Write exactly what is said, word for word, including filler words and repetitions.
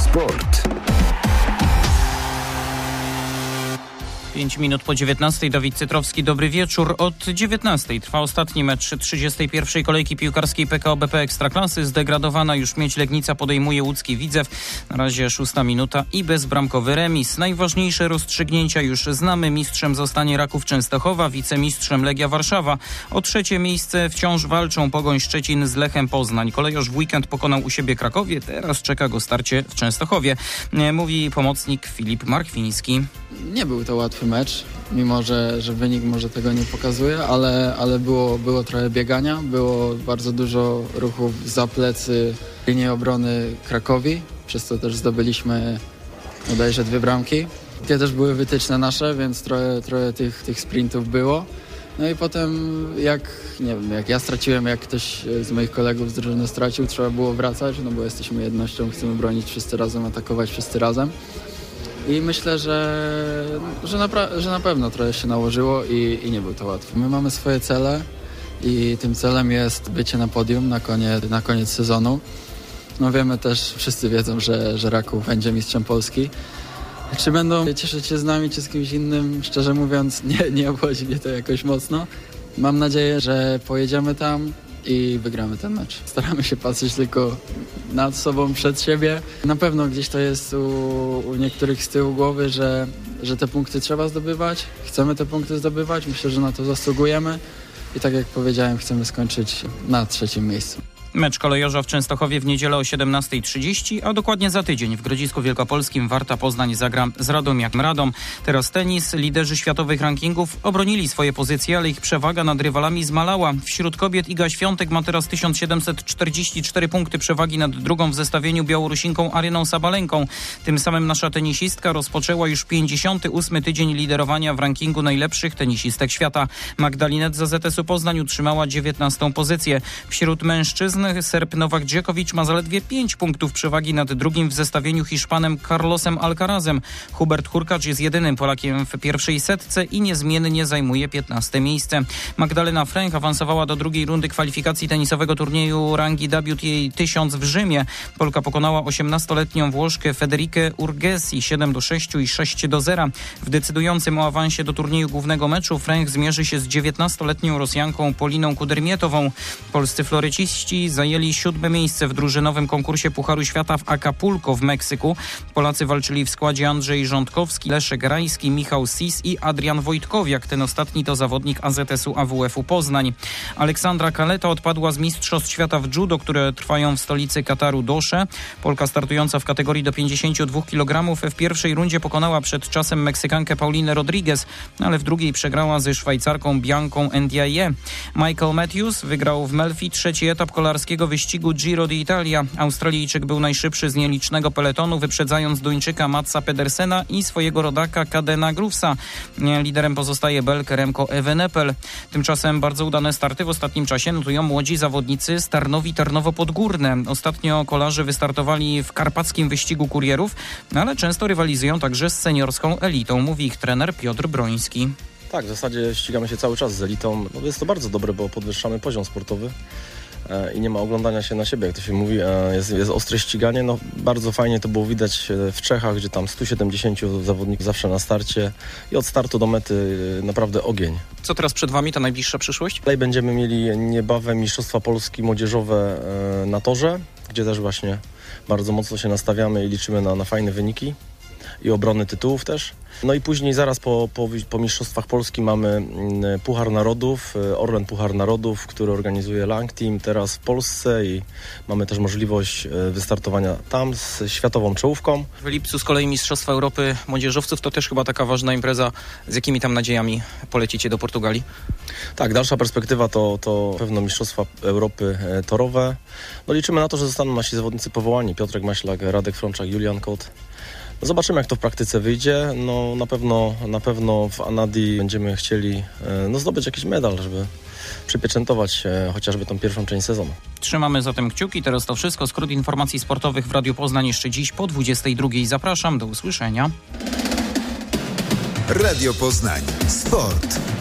Sport. pięć minut po dziewiętnastej. Dawid Cytrowski, dobry wieczór. Od dziewiętnastej trwa ostatni mecz trzydziestej pierwszej kolejki piłkarskiej P K O B P Ekstraklasy. Zdegradowana już Miedź Legnica podejmuje łódzki Widzew. Na razie szósta minuta i bezbramkowy remis. Najważniejsze rozstrzygnięcia już znamy. Mistrzem zostanie Raków Częstochowa, wicemistrzem Legia Warszawa. O trzecie miejsce wciąż walczą Pogoń Szczecin z Lechem Poznań. Kolejorz w weekend pokonał u siebie Krakowie. Teraz czeka go starcie w Częstochowie. Mówi pomocnik Filip Markwiński. Nie był to łatwy mecz, mimo że, że wynik może tego nie pokazuje, ale, ale było, było trochę biegania, było bardzo dużo ruchów za plecy linii obrony Krakowi, przez co też zdobyliśmy bodajże dwie bramki. Te też były wytyczne nasze, więc trochę, trochę tych, tych sprintów było. No i potem jak, nie wiem, jak ja straciłem, jak ktoś z moich kolegów z drużyny stracił, trzeba było wracać, no bo jesteśmy jednością, chcemy bronić wszyscy razem, atakować wszyscy razem. I myślę, że, że, na, że na pewno trochę się nałożyło i, i nie był to łatwy. My mamy swoje cele i tym celem jest bycie na podium na koniec, na koniec sezonu. No wiemy też, wszyscy wiedzą, że, że Raków będzie mistrzem Polski. Czy będą cieszyć się z nami, czy z kimś innym, szczerze mówiąc, nie, nie obchodzi mnie to jakoś mocno. Mam nadzieję, że pojedziemy tam i wygramy ten mecz. Staramy się patrzeć tylko nad sobą, przed siebie. Na pewno gdzieś to jest u, u niektórych z tyłu głowy, że, że te punkty trzeba zdobywać. Chcemy te punkty zdobywać, myślę, że na to zasługujemy i tak jak powiedziałem, chcemy skończyć na trzecim miejscu. Mecz kolejorza w Częstochowie w niedzielę o siedemnasta trzydzieści, a dokładnie za tydzień w Grodzisku Wielkopolskim Warta Poznań zagra z Radomiakiem Radom. Teraz tenis. Liderzy światowych rankingów obronili swoje pozycje, ale ich przewaga nad rywalami zmalała. Wśród kobiet Iga Świątek ma teraz tysiąc siedemset czterdzieści cztery punkty przewagi nad drugą w zestawieniu Białorusinką Aryną Sabalenką. Tym samym nasza tenisistka rozpoczęła już pięćdziesiąty ósmy tydzień liderowania w rankingu najlepszych tenisistek świata. Magdalinet z A Z S-u Poznań utrzymała dziewiętnastą pozycję. Wśród mężczyzn Serb Nowak Dżokowicz ma zaledwie pięć punktów przewagi nad drugim w zestawieniu Hiszpanem Carlosem Alcarazem. Hubert Hurkacz jest jedynym Polakiem w pierwszej setce i niezmiennie zajmuje piętnaste miejsce. Magdalena Fręch awansowała do drugiej rundy kwalifikacji tenisowego turnieju rangi W T A tysiąc w Rzymie. Polka pokonała osiemnastoletnią Włoszkę Federikę Urgesi siedem do sześciu i sześć do zera. W decydującym o awansie do turnieju głównego meczu Fręch zmierzy się z dziewiętnastoletnią Rosjanką Poliną Kudermietową. Polscy floryciści zajęli siódme miejsce w drużynowym konkursie Pucharu Świata w Acapulco w Meksyku. Polacy walczyli w składzie Andrzej Rządkowski, Leszek Rajski, Michał Sis i Adrian Wojtkowiak. Ten ostatni to zawodnik A Z S-u A W F-u Poznań. Aleksandra Kaleta odpadła z Mistrzostw Świata w judo, które trwają w stolicy Kataru Dosze. Polka startująca w kategorii do pięćdziesięciu dwóch kilogramów w pierwszej rundzie pokonała przed czasem Meksykankę Paulinę Rodriguez, ale w drugiej przegrała ze Szwajcarką Bianką Ndiaye. Michael Matthews wygrał w Melfi trzeci etap kolarskiego wyścigu Giro d'Italia. Australijczyk był najszybszy z nielicznego peletonu, wyprzedzając Duńczyka Matsa Pedersena i swojego rodaka Kadena Groovesa. Liderem pozostaje Belg Remco Evenepoel. Tymczasem bardzo udane starty w ostatnim czasie notują młodzi zawodnicy z Tarnowi Tarnowo-Podgórne. Ostatnio kolarze wystartowali w karpackim wyścigu kurierów, ale często rywalizują także z seniorską elitą, mówi ich trener Piotr Broński. Tak, w zasadzie ścigamy się cały czas z elitą. No jest to bardzo dobre, bo podwyższamy poziom sportowy i nie ma oglądania się na siebie, jak to się mówi. Jest, jest ostre ściganie. No, bardzo fajnie to było widać w Czechach, gdzie tam stu siedemdziesięciu zawodników zawsze na starcie i od startu do mety naprawdę ogień. Co teraz przed wami, ta najbliższa przyszłość? Tutaj będziemy mieli niebawem Mistrzostwa Polski młodzieżowe na torze, gdzie też właśnie bardzo mocno się nastawiamy i liczymy na, na fajne wyniki i obrony tytułów też. No i później zaraz po, po, po Mistrzostwach Polski mamy Puchar Narodów, Orlen Puchar Narodów, który organizuje Lang Team teraz w Polsce i mamy też możliwość wystartowania tam z światową czołówką. W lipcu z kolei Mistrzostwa Europy Młodzieżowców, to też chyba taka ważna impreza. Z jakimi tam nadziejami polecicie do Portugalii? Tak, dalsza perspektywa to, to pewno Mistrzostwa Europy torowe. No liczymy na to, że zostaną nasi zawodnicy powołani. Piotrek Maślak, Radek Frączak, Julian Kot. Zobaczymy, jak to w praktyce wyjdzie. No, na pewno, na pewno w Anadi będziemy chcieli no, zdobyć jakiś medal, żeby przypieczętować e, chociażby tą pierwszą część sezonu. Trzymamy zatem kciuki. Teraz to wszystko. Skrót informacji sportowych w Radiu Poznań jeszcze dziś po dwudziestej drugiej. Zapraszam. Do usłyszenia. Radio Poznań. Sport.